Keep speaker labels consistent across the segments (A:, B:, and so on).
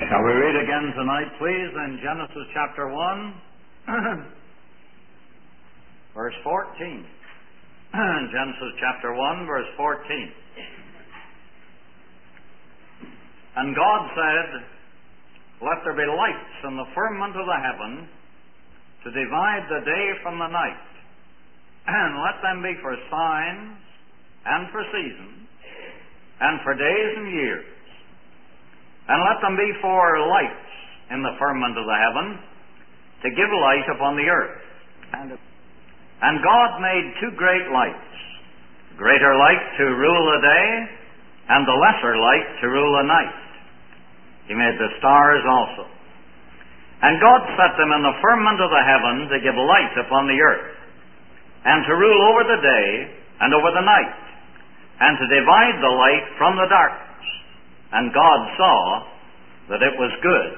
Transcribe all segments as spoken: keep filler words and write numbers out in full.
A: Shall we read again tonight, please, in Genesis chapter one, verse fourteen. Genesis chapter one, verse fourteen. And God said, "Let there be lights in the firmament of the heaven to divide the day from the night, and let them be for signs and for seasons and for days and years. And let them be for lights in the firmament of the heaven, to give light upon the earth." And, and God made two great lights, greater light to rule the day, and the lesser light to rule the night. He made the stars also. And God set them in the firmament of the heaven to give light upon the earth, and to rule over the day and over the night, and to divide the light from the darkness. And God saw that it was good.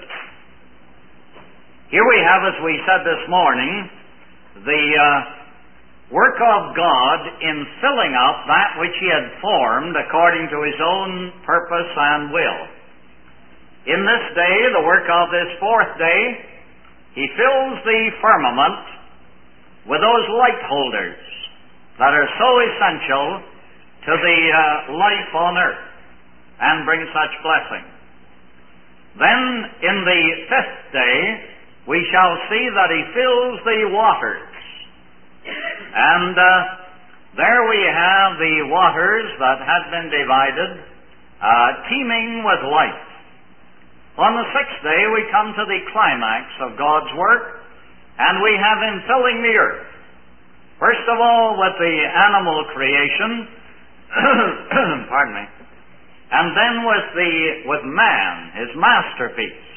A: Here we have, as we said this morning, the uh, work of God in filling up that which He had formed according to His own purpose and will. In this day, the work of this fourth day, He fills the firmament with those light holders that are so essential to the uh, life on earth, and bring such blessing. Then, in the fifth day, we shall see that He fills the waters. And uh, there we have the waters that had been divided, uh, teeming with life. On the sixth day, we come to the climax of God's work, and we have Him filling the earth. First of all, with the animal creation, pardon me, and then with the with man, His masterpiece.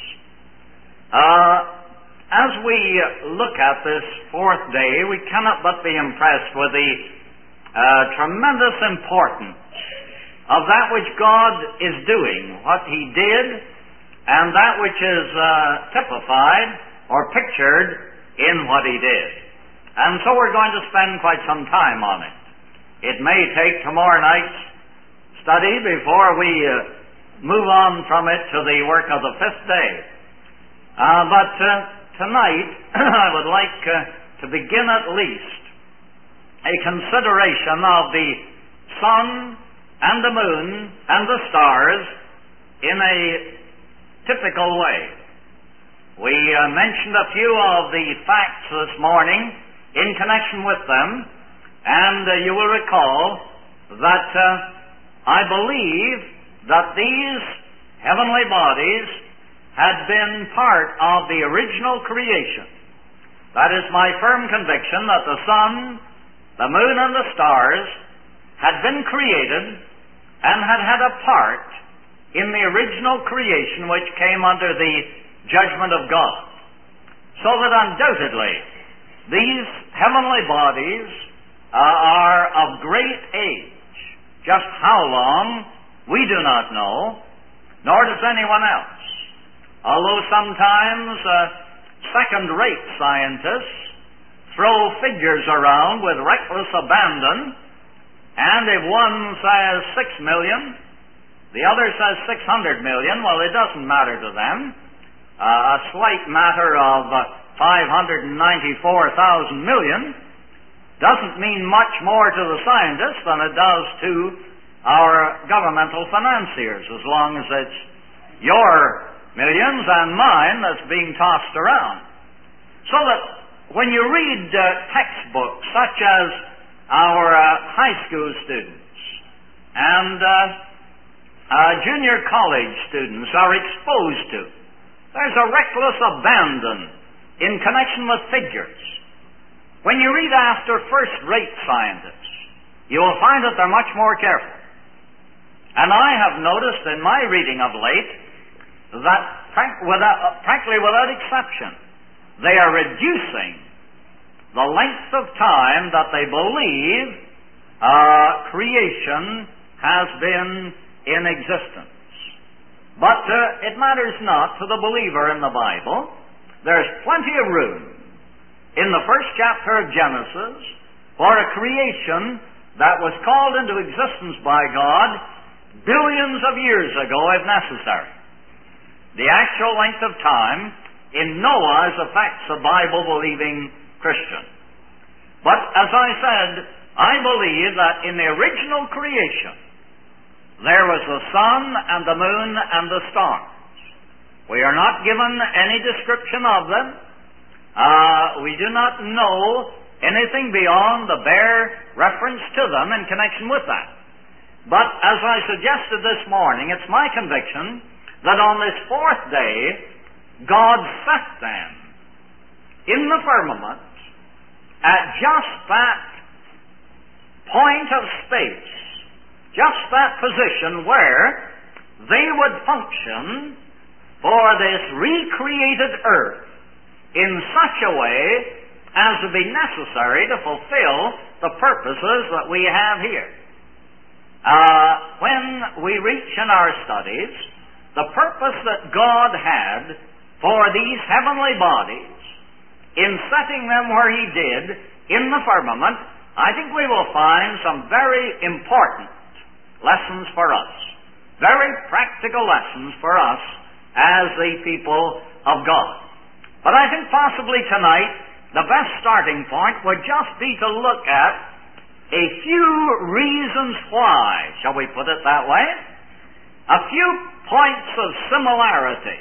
A: Uh, as we look at this fourth day, we cannot but be impressed with the uh, tremendous importance of that which God is doing, what He did, and that which is uh, typified or pictured in what He did. And so we're going to spend quite some time on it. It may take tomorrow night's study before we uh, move on from it to the work of the fifth day. Uh, but uh, tonight I would like uh, to begin at least a consideration of the sun and the moon and the stars in a typical way. We uh, mentioned a few of the facts this morning in connection with them, and uh, you will recall that uh, I believe that these heavenly bodies had been part of the original creation. That is my firm conviction that the sun, the moon, and the stars had been created and had had a part in the original creation which came under the judgment of God. So that undoubtedly these heavenly bodies uh, are of great age. Just how long, we do not know, nor does anyone else. Although sometimes uh, second-rate scientists throw figures around with reckless abandon, and if one says six million, the other says six hundred million, well, it doesn't matter to them. Uh, a slight matter of uh, five hundred ninety-four thousand million doesn't mean much more to the scientists than it does to our governmental financiers, as long as it's your millions and mine that's being tossed around. So that when you read uh, textbooks such as our uh, high school students and uh, uh, junior college students are exposed to, there's a reckless abandon in connection with figures. When you read after first-rate scientists, you will find that they're much more careful. And I have noticed in my reading of late that, without, practically without exception, they are reducing the length of time that they believe uh, creation has been in existence. But uh, it matters not to the believer in the Bible. There's plenty of room in the first chapter of Genesis for a creation that was called into existence by God billions of years ago, if necessary. the actual length of time in no wise affects a Bible-believing Christian. But as I said, I believe that in the original creation, there was the sun and the moon and the stars. We are not given any description of them. Uh, we do not know anything beyond the bare reference to them in connection with that. But as I suggested this morning, it's my conviction that on this fourth day, God set them in the firmament at just that point of space, just that position where they would function for this recreated earth in such a way as to be necessary to fulfill the purposes that we have here. Uh, when we reach in our studies the purpose that God had for these heavenly bodies in setting them where He did in the firmament, I think we will find some very important lessons for us, very practical lessons for us as the people of God. But I think possibly tonight the best starting point would just be to look at a few reasons why, shall we put it that way? A few points of similarity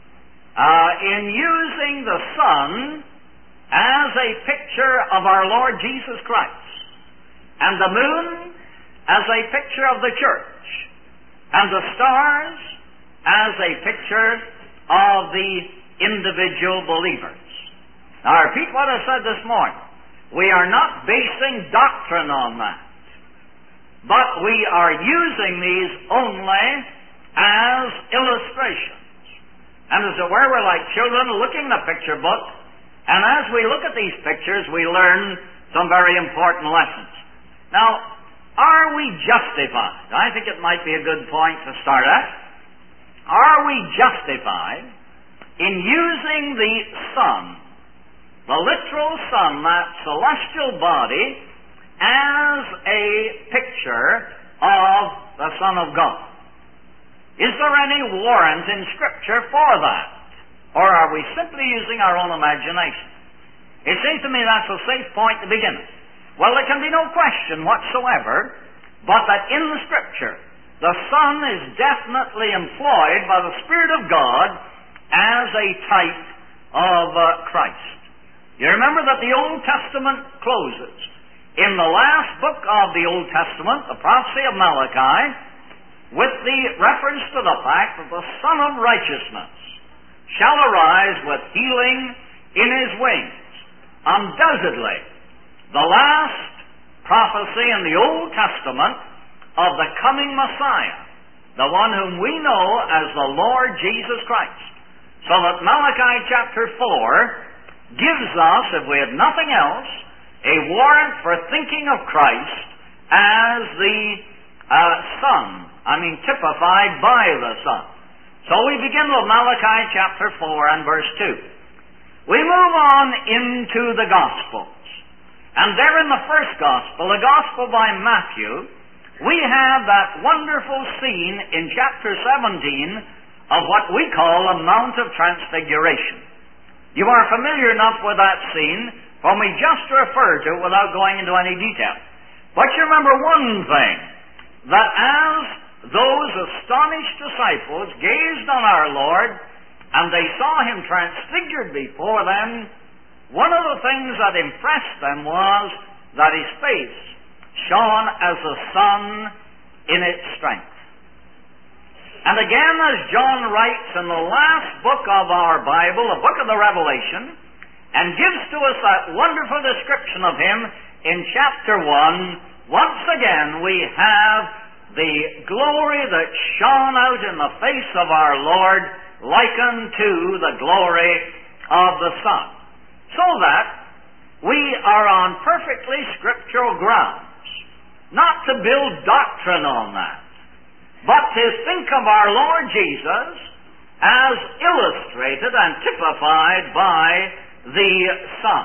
A: uh, in using the sun as a picture of our Lord Jesus Christ, and the moon as a picture of the church, and the stars as a picture of the individual believers. Now, I repeat what I said this morning. We are not basing doctrine on that, but we are using these only as illustrations. And as it were, we're like children looking at a picture book, and as we look at these pictures, we learn some very important lessons. Now, are we justified? I think it might be a good point to start at. Are we justified in using the sun, the literal sun, that celestial body, as a picture of the Son of God? Is there any warrant in Scripture for that? Or are we simply using our own imagination? It seems to me that's a safe point to begin with. Well, there can be no question whatsoever but that in the Scripture, the sun is definitely employed by the Spirit of God as a type of uh, Christ. You remember that the Old Testament closes. In the last book of the Old Testament, the prophecy of Malachi, with the reference to the fact that the Son of Righteousness shall arise with healing in His wings. Undoubtedly, the last prophecy in the Old Testament of the coming Messiah, the one whom we know as the Lord Jesus Christ. So that Malachi chapter four gives us, if we have nothing else, a warrant for thinking of Christ as the uh, Son, I mean typified by the Son. So we begin with Malachi chapter four and verse two. We move on into the Gospels. And there in the first Gospel, the Gospel by Matthew, we have that wonderful scene in chapter seventeen of what we call the Mount of Transfiguration. You are familiar enough with that scene for me just to refer to it without going into any detail. But you remember one thing, that as those astonished disciples gazed on our Lord and they saw Him transfigured before them, one of the things that impressed them was that His face shone as the sun in its strength. And again, as John writes in the last book of our Bible, the book of the Revelation, and gives to us that wonderful description of Him in chapter one, once again we have the glory that shone out in the face of our Lord likened to the glory of the sun. So that we are on perfectly scriptural grounds, not to build doctrine on that, but to think of our Lord Jesus as illustrated and typified by the sun.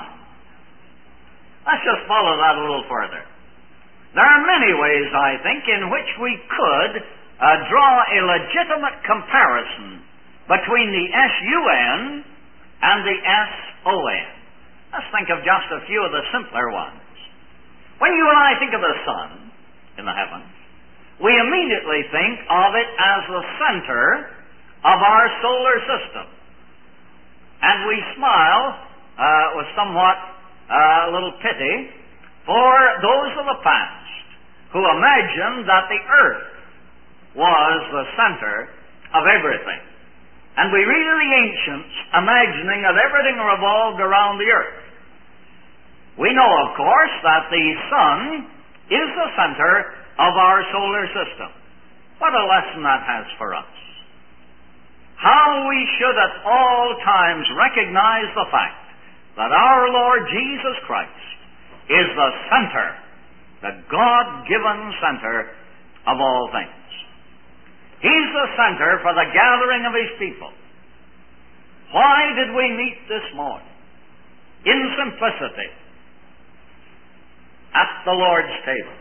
A: Let's just follow that a little further. There are many ways, I think, in which we could uh, draw a legitimate comparison between the S U N and the S O N. Let's think of just a few of the simpler ones. When you and I think of the sun in the heavens, we immediately think of it as the center of our solar system. And we smile uh, with somewhat uh, a little pity for those of the past who imagined that the earth was the center of everything. And we read of the ancients imagining that everything revolved around the earth. We know, of course, that the sun is the center of our solar system. What a lesson that has for us. How we should at all times recognize the fact that our Lord Jesus Christ is the center, the God-given center of all things. He's the center for the gathering of His people. Why did we meet this morning? In simplicity, at the Lord's table.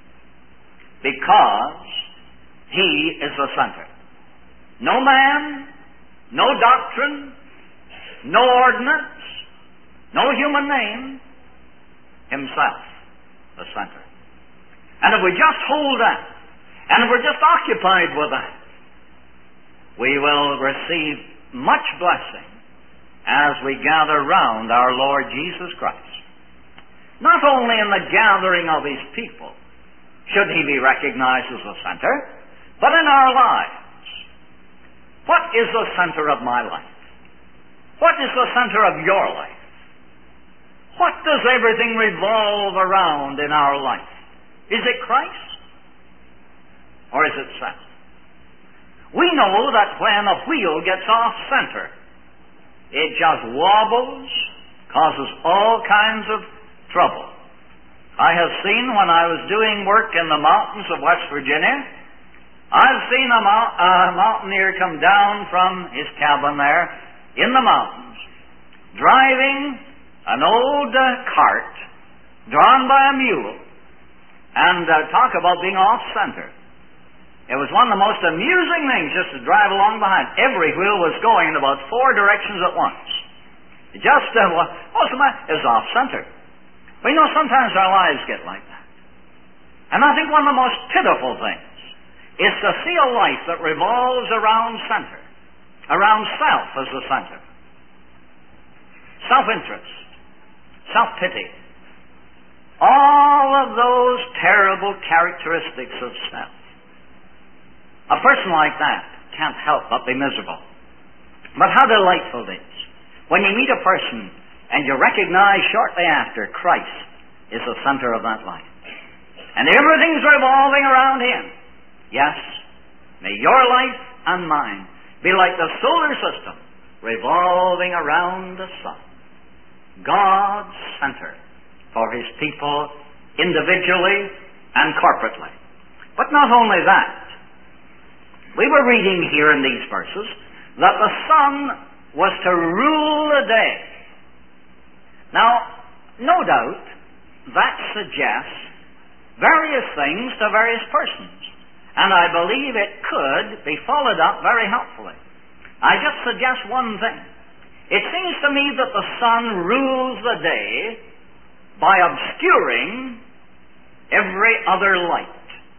A: Because He is the center. No man, no doctrine, no ordinance, no human name, Himself, the center. And if we just hold that, and if we're just occupied with that, we will receive much blessing as we gather round our Lord Jesus Christ. Not only in the gathering of His people should He be recognized as the center, but in our lives. What is the center of my life? What is the center of your life? What does everything revolve around in our life? Is it Christ? Or is it self? We know that when a wheel gets off center, it just wobbles, causes all kinds of trouble. I have seen when I was doing work in the mountains of West Virginia, I've seen a, mou- a mountaineer come down from his cabin there in the mountains, driving an old uh, cart drawn by a mule, and uh, talk about being off-center. It was one of the most amusing things just to drive along behind. Every wheel was going in about four directions at once. It just, uh, what's the matter? It was off-center. But you know, sometimes our lives get like that. And I think one of the most pitiful things is to see a life that revolves around center, around self as the center. Self-interest, self-pity, all of those terrible characteristics of self. A person like that can't help but be miserable. But how delightful it is when you meet a person and you recognize shortly after Christ is the center of that life. And everything's revolving around Him. Yes, may your life and mine be like the solar system revolving around the sun. God's center for His people individually and corporately. But not only that, we were reading here in these verses that the sun was to rule the day. Now, no doubt, that suggests various things to various persons. And I believe it could be followed up very helpfully. I just suggest one thing. It seems to me that the sun rules the day by obscuring every other light.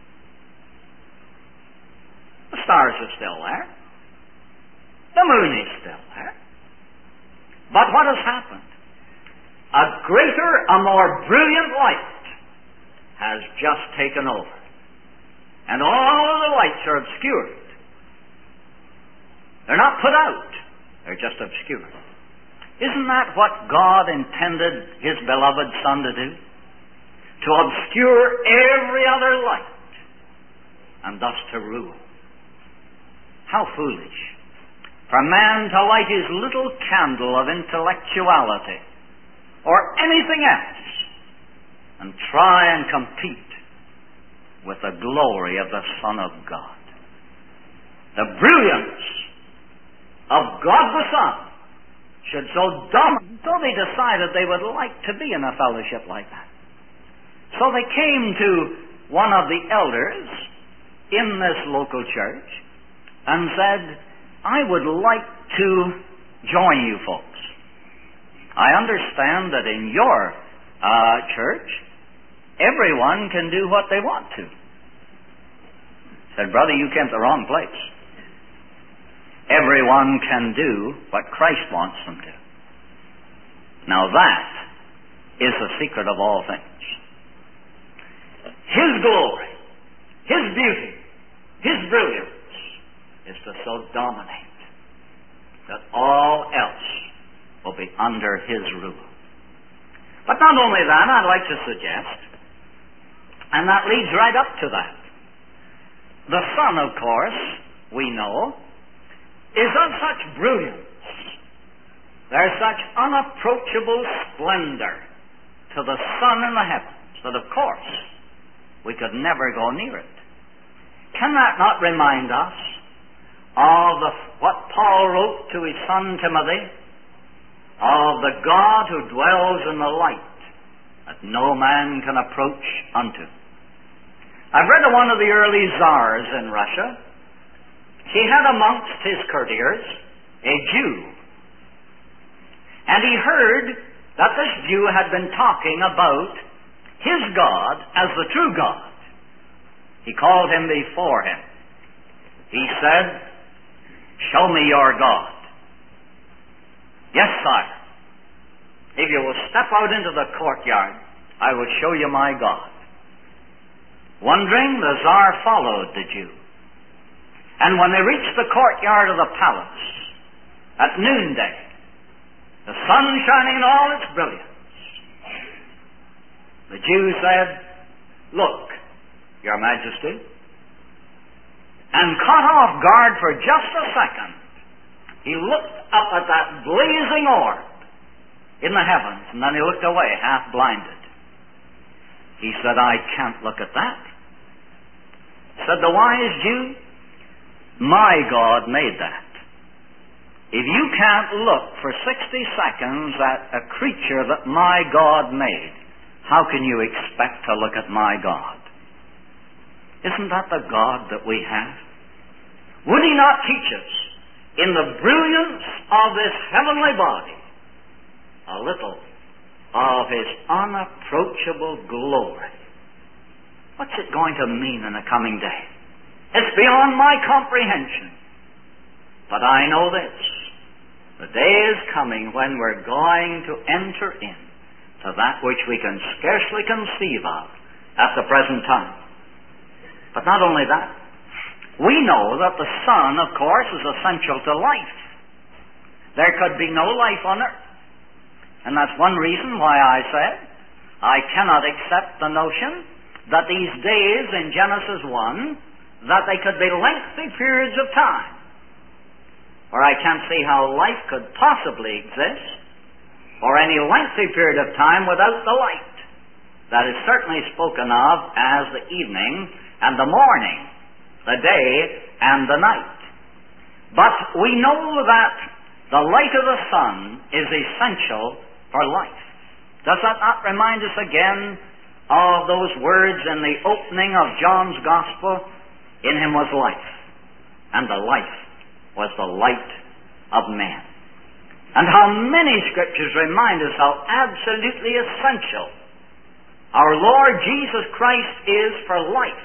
A: The stars are still there. The moon is still there. But what has happened? A greater, a more brilliant light has just taken over. And all of the lights are obscured. They're not put out. They're just obscured. Isn't that what God intended His beloved Son to do? To obscure every other light and thus to rule. How foolish for man to light his little candle of intellectuality or anything else and try and compete with the glory of the Son of God. The brilliance of God the Son should so dominate, so they decided they would like to be in a fellowship like that. So they came to one of the elders in this local church and said, I would like to join you folks. I understand that in your uh, church, everyone can do what they want to. Said, brother, you came to the wrong place. Everyone can do what Christ wants them to. Now that is the secret of all things. His glory, His beauty, His brilliance is to so dominate that all else will be under His rule. But not only that, I'd like to suggest, and that leads right up to that, the Son, of course, we know, is of such brilliance. There's such unapproachable splendor to the sun in the heavens that, of course, we could never go near it. Can that not remind us of the, what Paul wrote to his son Timothy, of the God who dwells in the light that no man can approach unto? I've read of one of the early czars in Russia. He had amongst his courtiers a Jew. And he heard that this Jew had been talking about his God as the true God. He called him before him. He said, "Show me your God." "Yes, sire. If you will step out into the courtyard, I will show you my God." Wondering, the Tsar followed the Jew. And when they reached the courtyard of the palace, at noonday, the sun shining in all its brilliance, the Jew said, "Look, Your Majesty," and caught off guard for just a second, he looked up at that blazing orb in the heavens, and then he looked away, half blinded. He said, "I can't look at that." Said the wise Jew, "My God made that. If you can't look for sixty seconds at a creature that my God made, how can you expect to look at my God?" Isn't that the God that we have? Would He not teach us, in the brilliance of this heavenly body, a little of His unapproachable glory? What's it going to mean in the coming day? It's beyond my comprehension. But I know this. The day is coming when we're going to enter in to that which we can scarcely conceive of at the present time. But not only that, we know that the sun, of course, is essential to life. There could be no life on earth. And that's one reason why I said I cannot accept the notion that these days in Genesis one, that they could be lengthy periods of time. Or I can't see how life could possibly exist for any lengthy period of time without the light. That is certainly spoken of as the evening and the morning, the day and the night. But we know that the light of the sun is essential for life. Does that not remind us again of those words in the opening of John's Gospel? In Him was life, and the life was the light of man. And how many Scriptures remind us how absolutely essential our Lord Jesus Christ is for life.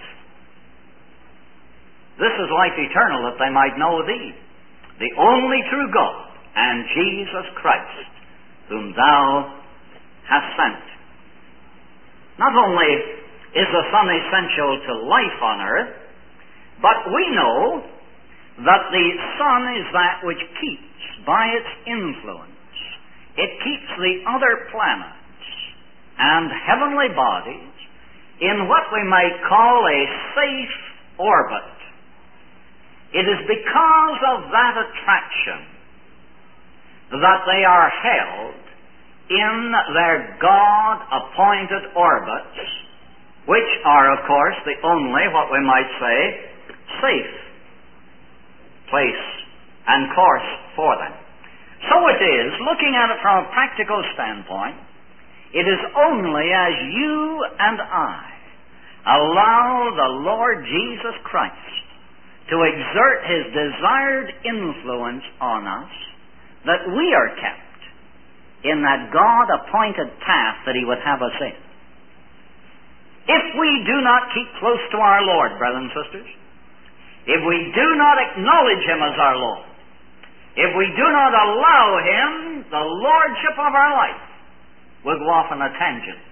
A: This is life eternal, that they might know Thee, the only true God, and Jesus Christ, whom Thou hast sent. Not only is the sun essential to life on earth, but we know that the sun is that which keeps, by its influence, it keeps the other planets and heavenly bodies in what we might call a safe orbit. It is because of that attraction that they are held in their God-appointed orbits, which are, of course, the only, what we might say, safe place and course for them. So it is, looking at it from a practical standpoint, it is only as you and I allow the Lord Jesus Christ to exert His desired influence on us, that we are kept in that God-appointed path that He would have us in. If we do not keep close to our Lord, brothers and sisters, if we do not acknowledge Him as our Lord, if we do not allow Him the lordship of our life, we'll go off on a tangent.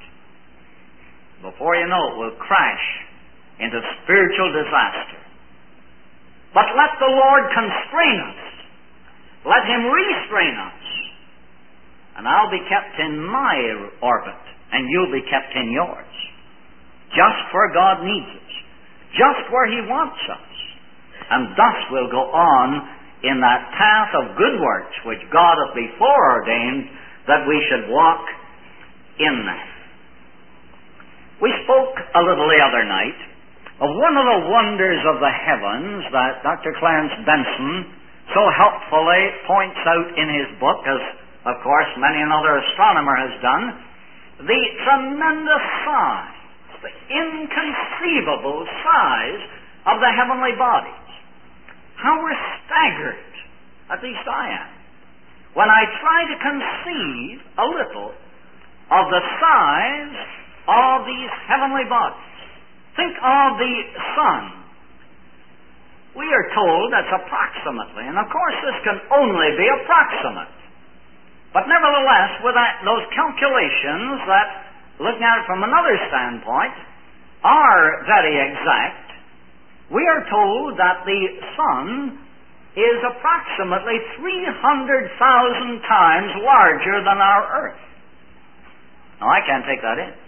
A: Before you know it, we'll crash into spiritual disaster. But let the Lord constrain us. Let Him restrain us. And I'll be kept in my orbit, and you'll be kept in yours. Just where God needs us. Just where He wants us. And thus we'll go on in that path of good works which God hath before ordained that we should walk in that. We spoke a little the other night of one of the wonders of the heavens that Doctor Clarence Benson so helpfully points out in his book, as of course many another astronomer has done, the tremendous size, the inconceivable size of the heavenly bodies. How we're staggered, at least I am, when I try to conceive a little of the size of these heavenly bodies. Think of the sun. We are told that's approximately, and of course this can only be approximate. But nevertheless, with that, those calculations that, looking at it from another standpoint, are very exact, we are told that the sun is approximately three hundred thousand times larger than our earth. Now, I can't take that in.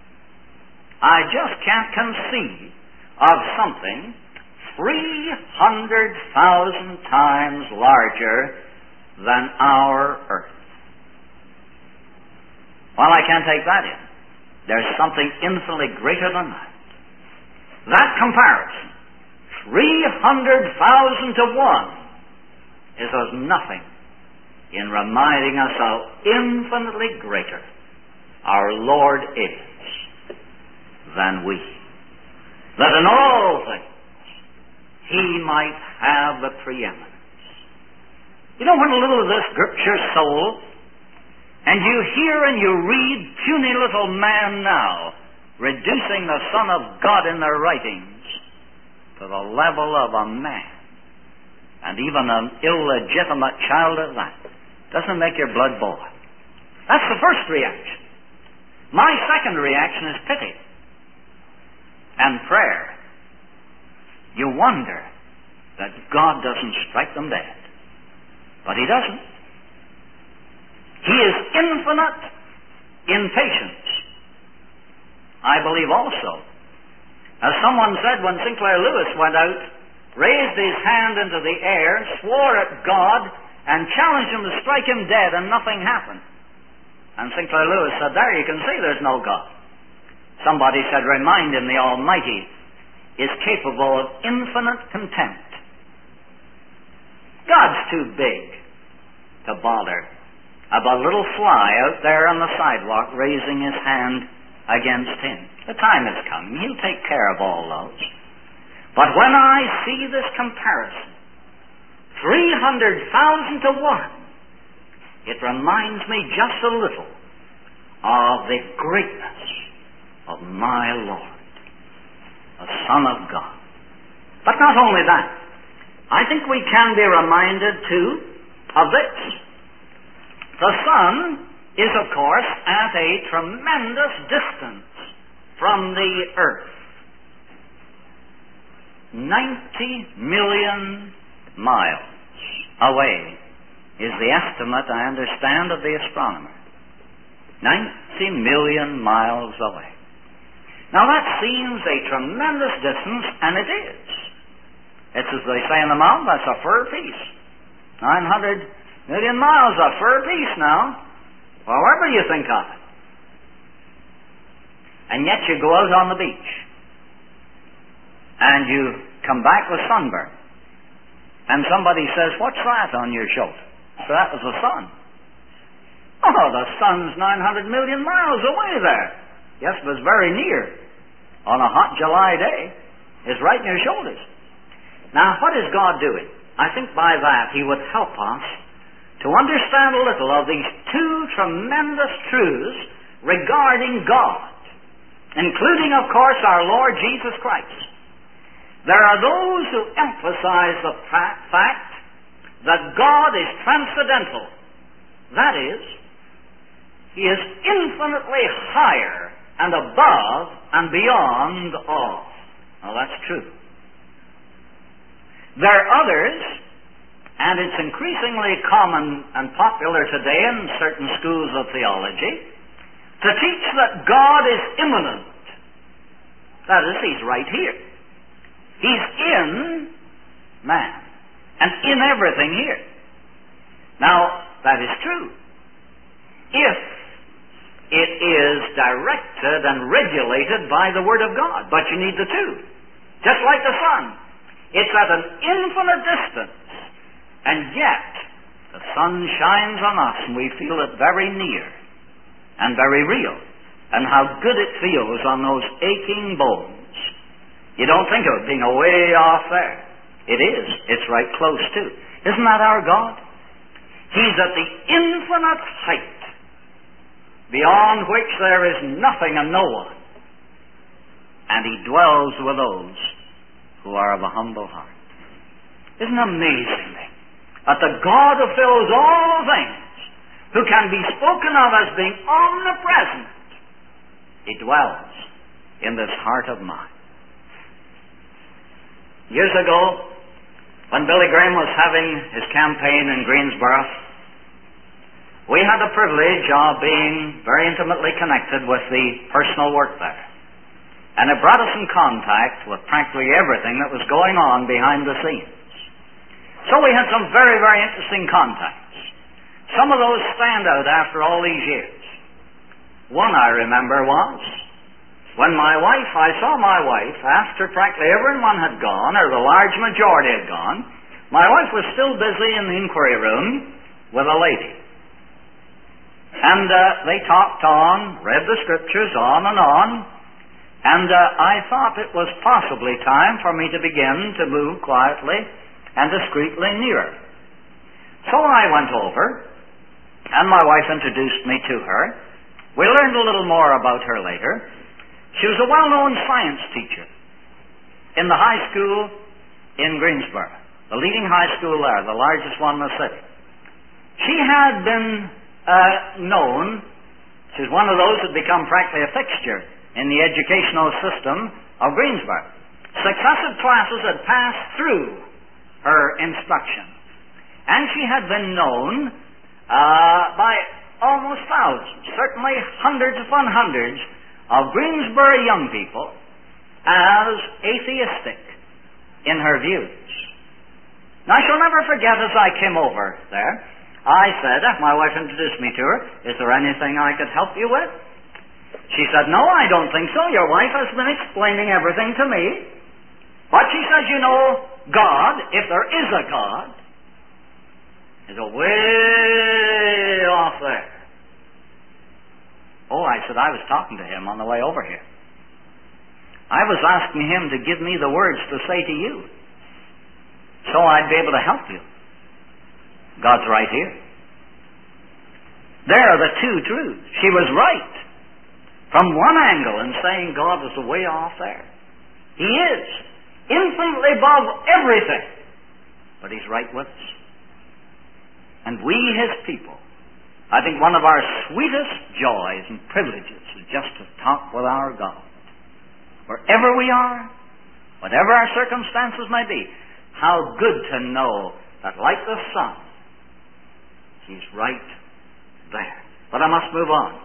A: I just can't conceive of something three hundred thousand times larger than our earth. Well, I can't take that in. There's something infinitely greater than that. That comparison, three hundred thousand to one, is as nothing in reminding us how infinitely greater our Lord is than we. That in all things He might have the preeminence. You know, when a little of this grips your soul, and you hear and you read puny little man now reducing the Son of God in their writings to the level of a man, and even an illegitimate child at that, doesn't make your blood boil. That's the first reaction. My second reaction is pity and prayer. You wonder that God doesn't strike them dead. But He doesn't. He is infinite in patience. I believe also, as someone said when Sinclair Lewis went out, raised his hand into the air, swore at God, and challenged Him to strike him dead, and nothing happened. And Sinclair Lewis said, there you can see there's no God. Somebody said, remind him the Almighty is capable of infinite contempt. God's too big to bother about a little fly out there on the sidewalk raising his hand against Him. The time has come. He'll take care of all those. But when I see this comparison, three hundred thousand to one, it reminds me just a little of the greatness of my Lord, the Son of God. But not only that, I think we can be reminded too of this. The sun is, of course, at a tremendous distance from the earth. ninety million miles away is the estimate, I understand, of the astronomer. ninety million miles away. Now that seems a tremendous distance, and it is. It's as they say in the mountain, that's a fur piece. nine hundred million miles, a fur piece now, however you think of it. And yet you go out on the beach, and you come back with sunburn, and somebody says, what's that on your shoulder? So that was the sun. Oh, the sun's nine hundred million miles away there. Yes, it was very near on a hot July day. It's right in your shoulders. Now, what is God doing? I think by that He would help us to understand a little of these two tremendous truths regarding God, including, of course, our Lord Jesus Christ. There are those who emphasize the fact that God is transcendental. That is, He is infinitely higher and above and beyond all. Now, that's true. There are others, and it's increasingly common and popular today in certain schools of theology, to teach that God is immanent. That is, He's right here. He's in man, and in everything here. Now, that is true, if it is directed and regulated by the Word of God. But you need the two. Just like the sun. It's at an infinite distance, and yet the sun shines on us, and we feel it very near and very real, and how good it feels on those aching bones. You don't think of it being away off there. It is. It's right close too. Isn't that our God? He's at the infinite height, beyond which there is nothing and no one, and He dwells with those who are of a humble heart. Isn't it amazing that the God who fills all things, who can be spoken of as being omnipresent, He dwells in this heart of mine. Years ago, when Billy Graham was having his campaign in Greensboro, we had the privilege of being very intimately connected with the personal work there. And it brought us in contact with practically everything that was going on behind the scenes. So we had some very, very interesting contacts. Some of those stand out after all these years. One I remember was when my wife, I saw my wife, after practically everyone had gone, or the large majority had gone, my wife was still busy in the inquiry room with a lady. And uh, they talked on, read the Scriptures on and on, and uh, I thought it was possibly time for me to begin to move quietly and discreetly nearer. So I went over, and my wife introduced me to her. We learned a little more about her later. She was a well-known science teacher in the high school in Greensboro, the leading high school there, the largest one in the city. She had been uh, known, she was one of those that had become practically a fixture in the educational system of Greensboro. Successive classes had passed through her instruction, and she had been known uh, by almost thousands, certainly hundreds upon hundreds of Greensboro young people as atheistic in her views. Now, I shall never forget, as I came over there, I said, after my wife introduced me to her, "Is there anything I could help you with?" She said, "No, I don't think so. Your wife has been explaining everything to me. But," she said, "you know, God, if there is a God, is way off there." Oh, I said, I was talking to Him on the way over here. I was asking Him to give me the words to say to you, so I'd be able to help you. God's right here. There are the two truths. She was right from one angle in saying God was way off there. He is infinitely above everything, but He's right with us. And we, His people, I think one of our sweetest joys and privileges is just to talk with our God. Wherever we are, whatever our circumstances may be, how good to know that, like the sun, He's right there. But I must move on.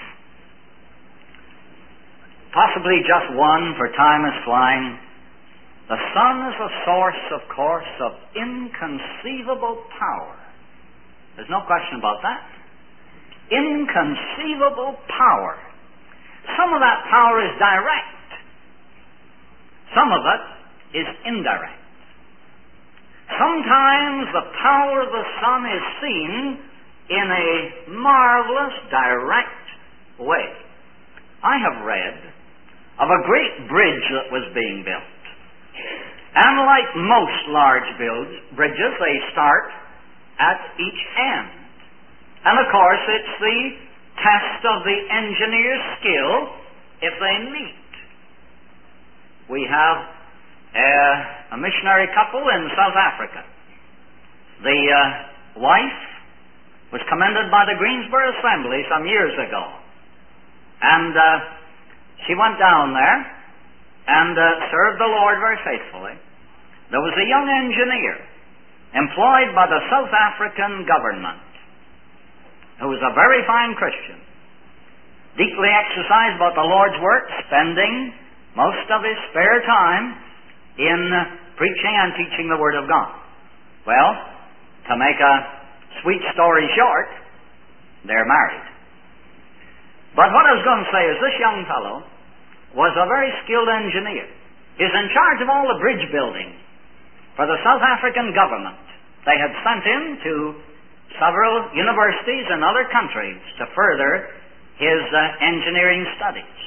A: Possibly just one, for time is flying. The sun is a source, of course, of inconceivable power. There's no question about that. Inconceivable power. Some of that power is direct. Some of it is indirect. Sometimes the power of the sun is seen in a marvelous, direct way. I have read of a great bridge that was being built. And like most large builds, bridges, they start at each end. And of course, it's the test of the engineer's skill if they meet. We have uh, a missionary couple in South Africa. The uh, wife was commended by the Greensboro Assembly some years ago. And uh, she went down there and uh, served the Lord very faithfully. There was a young engineer employed by the South African government who was a very fine Christian, deeply exercised about the Lord's work, spending most of his spare time in preaching and teaching the Word of God. Well, to make a sweet story short, they're married. But what I was going to say is this young fellow was a very skilled engineer. He's in charge of all the bridge building for the South African government. They had sent him to several universities in other countries to further his uh, engineering studies.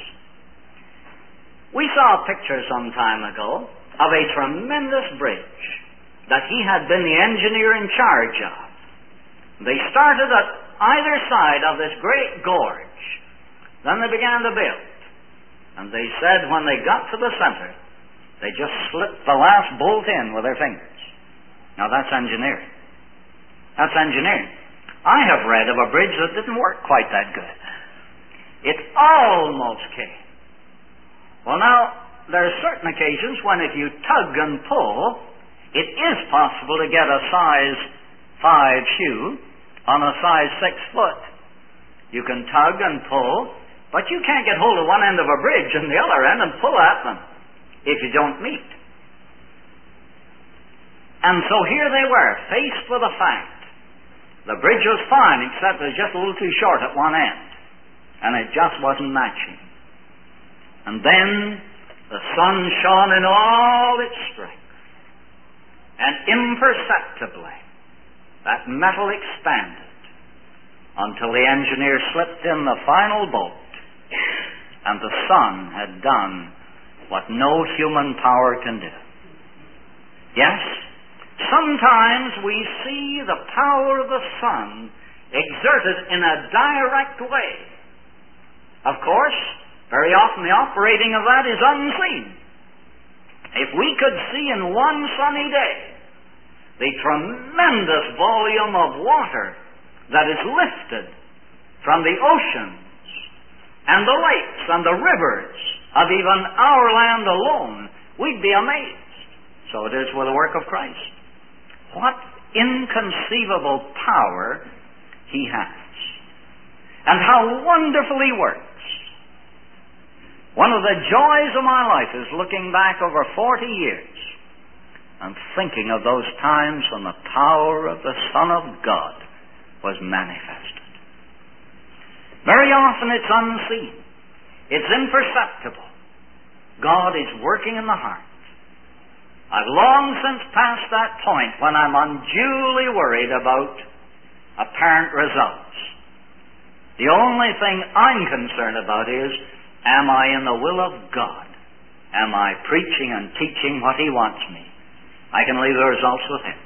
A: We saw a picture some time ago of a tremendous bridge that he had been the engineer in charge of. They started at either side of this great gorge. Then they began to build. And they said when they got to the center, they just slipped the last bolt in with their fingers. Now that's engineering. That's engineering. I have read of a bridge that didn't work quite that good. It almost came. Well, now, there are certain occasions when if you tug and pull, it is possible to get a size five shoe on a size six foot. You can tug and pull, but you can't get hold of one end of a bridge and the other end and pull at them if you don't meet. And so here they were, faced with a fact. The bridge was fine, except it was just a little too short at one end. And it just wasn't matching. And then the sun shone in all its strength. And imperceptibly, that metal expanded until the engineer slipped in the final bolt, and the sun had done what no human power can do. Yes, sometimes we see the power of the sun exerted in a direct way. Of course, very often the operating of that is unseen. If we could see in one sunny day the tremendous volume of water that is lifted from the oceans and the lakes and the rivers of even our land alone, we'd be amazed. So it is with the work of Christ. What inconceivable power He has. And how wonderfully He works. One of the joys of my life is looking back over forty years and thinking of those times when the power of the Son of God was manifested. Very often it's unseen. It's imperceptible. God is working in the heart. I've long since passed that point when I'm unduly worried about apparent results. The only thing I'm concerned about is, am I in the will of God? Am I preaching and teaching what He wants me? I can leave the results with Him.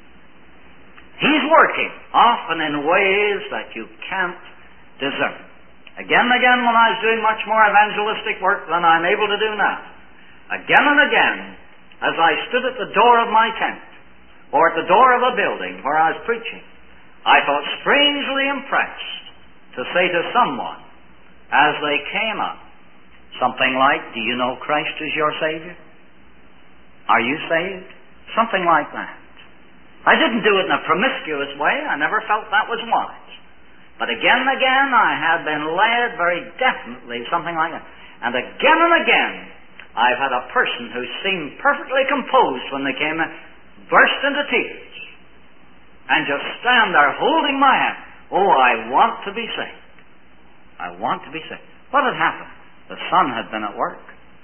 A: He's working, often in ways that you can't discern. Again and again when I was doing much more evangelistic work than I'm able to do now. Again and again, as I stood at the door of my tent, or at the door of a building where I was preaching, I felt strangely impressed to say to someone, as they came up, something like, do you know Christ is your Savior? Are you saved? Something like that. I didn't do it in a promiscuous way. I never felt that was wise. But again and again I had been led very definitely, something like that. And again and again I've had a person who seemed perfectly composed when they came in, burst into tears, and just stand there holding my hand. Oh, I want to be saved. I want to be saved. What had happened? The sun had been at work.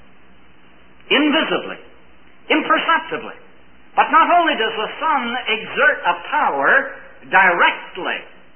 A: Invisibly, imperceptibly. But not only does the sun exert a power directly,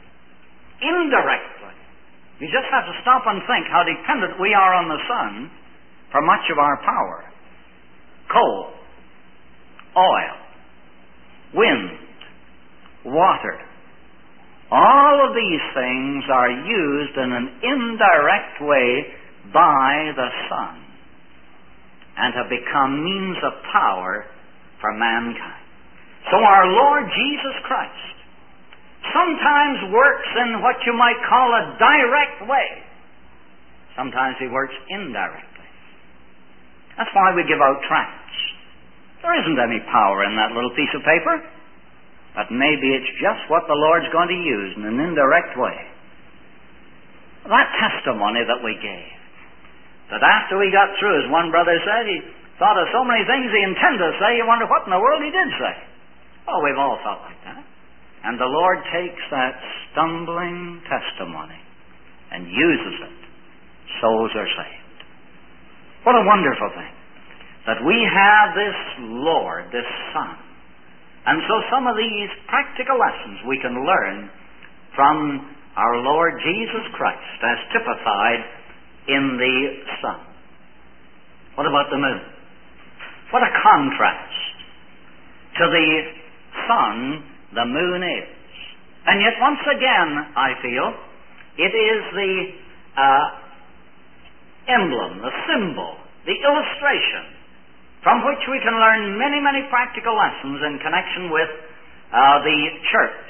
A: indirectly. You just have to stop and think how dependent we are on the sun for much of our power. Coal. oil, wind, water. All of these things are used in an indirect way by the sun and have become means of power for mankind. So our Lord Jesus Christ sometimes works in what you might call a direct way. Sometimes He works indirectly. That's why we give out tracts. There isn't any power in that little piece of paper, but maybe it's just what the Lord's going to use in an indirect way. That testimony that we gave, that after we got through, as one brother said, he thought of so many things he intended to say, you wonder what in the world he did say. Oh, we've all thought like that. And the Lord takes that stumbling testimony and uses it. Souls are saved. What a wonderful thing that we have this Lord, this Son. And so some of these practical lessons we can learn from our Lord Jesus Christ as typified in the sun. What about the moon? What a contrast to the sun the moon is. And yet once again, I feel, it is the uh, emblem, the symbol, the illustration from which we can learn many, many practical lessons in connection with uh, the church.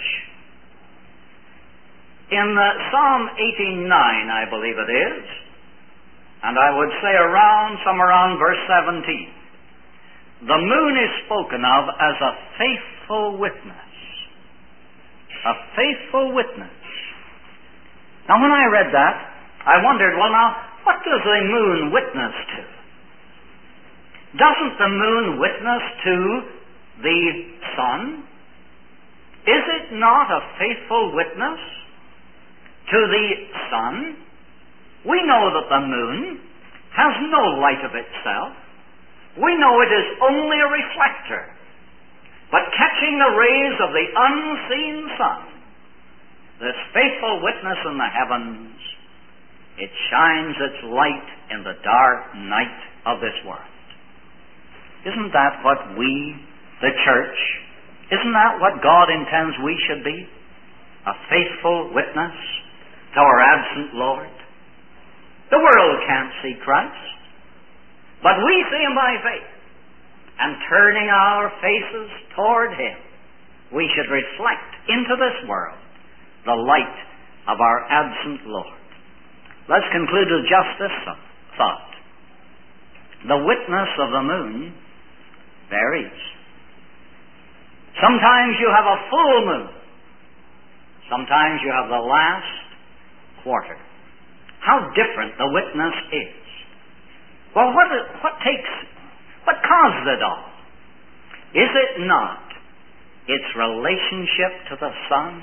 A: In uh, Psalm eighty-nine, I believe it is, and I would say around, somewhere around verse seventeen, the moon is spoken of as a faithful witness. A faithful witness. Now when I read that, I wondered, well now, what does the moon witness to? Doesn't the moon witness to the sun? Is it not a faithful witness to the sun? We know that the moon has no light of itself. We know it is only a reflector. But catching the rays of the unseen sun, this faithful witness in the heavens, it shines its light in the dark night of this world. Isn't that what we, the church, isn't that what God intends we should be? A faithful witness to our absent Lord. The world can't see Christ, but we see Him by faith. And turning our faces toward Him, we should reflect into this world the light of our absent Lord. Let's conclude with just this thought. The witness of the moon varies. Sometimes you have a full moon. Sometimes you have the last quarter. How different the witness is. Well, what, what takes, what causes it all? Is it not its relationship to the sun?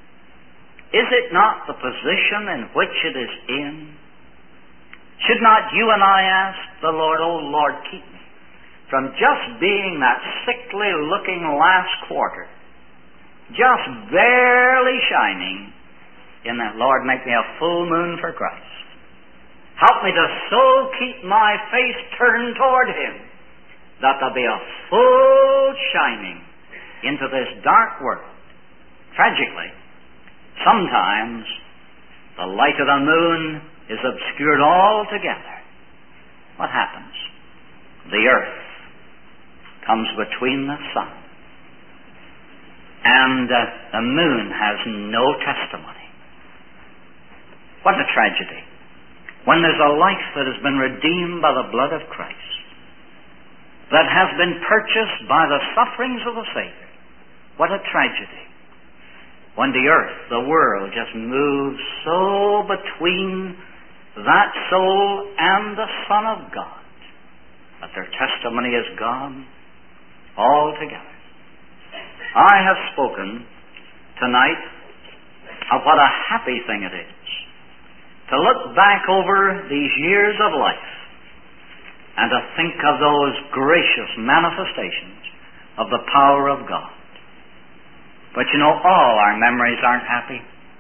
A: Is it not the position in which it is in? Should not you and I ask the Lord, oh Lord, keep me from just being that sickly looking last quarter, just barely shining in that, Lord, make me a full moon for Christ. Help me to so keep my face turned toward Him that there'll be a full shining into this dark world. Tragically, sometimes the light of the moon is obscured altogether. What happens? The earth comes between the sun, and uh, the moon has no testimony. What a tragedy. When there's a life that has been redeemed by the blood of Christ, that has been purchased by the sufferings of the Savior, what a tragedy. When the earth, the world, just moves so between that soul and the Son of God that their testimony is gone altogether. I have spoken tonight of what a happy thing it is to look back over these years of life and to think of those gracious manifestations of the power of God. But you know, all our memories aren't happy.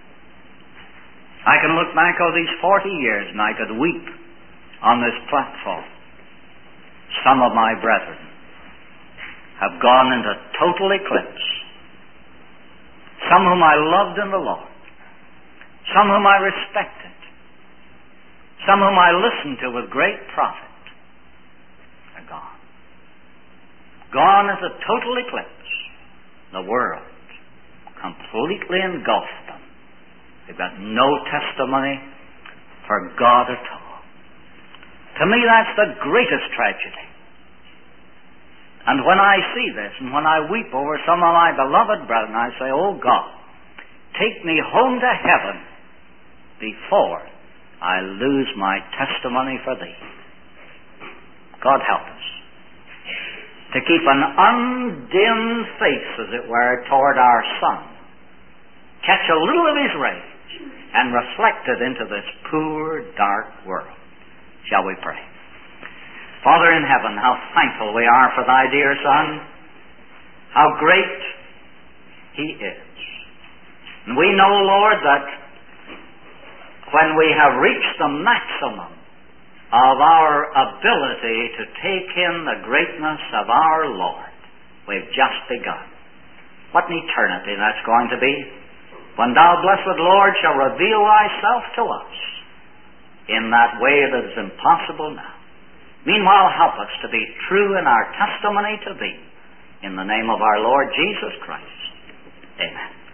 A: I can look back over these forty years and I could weep on this platform. Some of my brethren have gone into total eclipse. Some whom I loved in the Lord, some whom I respected, some whom I listened to with great profit, are gone. Gone into total eclipse. The world completely engulfed them. They've got no testimony for God at all. To me, that's the greatest tragedy. And when I see this, and when I weep over some of my beloved brethren, I say, oh God, take me home to heaven before I lose my testimony for Thee. God help us to keep an undimmed face, as it were, toward our Son. Catch a little of His rage and reflect it into this poor, dark world. Shall we pray? Father in heaven, how thankful we are for Thy dear Son. How great He is. And we know, Lord, that when we have reached the maximum of our ability to take in the greatness of our Lord, we've just begun. What an eternity that's going to be, when Thou, blessed Lord, shall reveal Thyself to us in that way that is impossible now. Meanwhile, help us to be true in our testimony to Thee. In the name of our Lord Jesus Christ. Amen.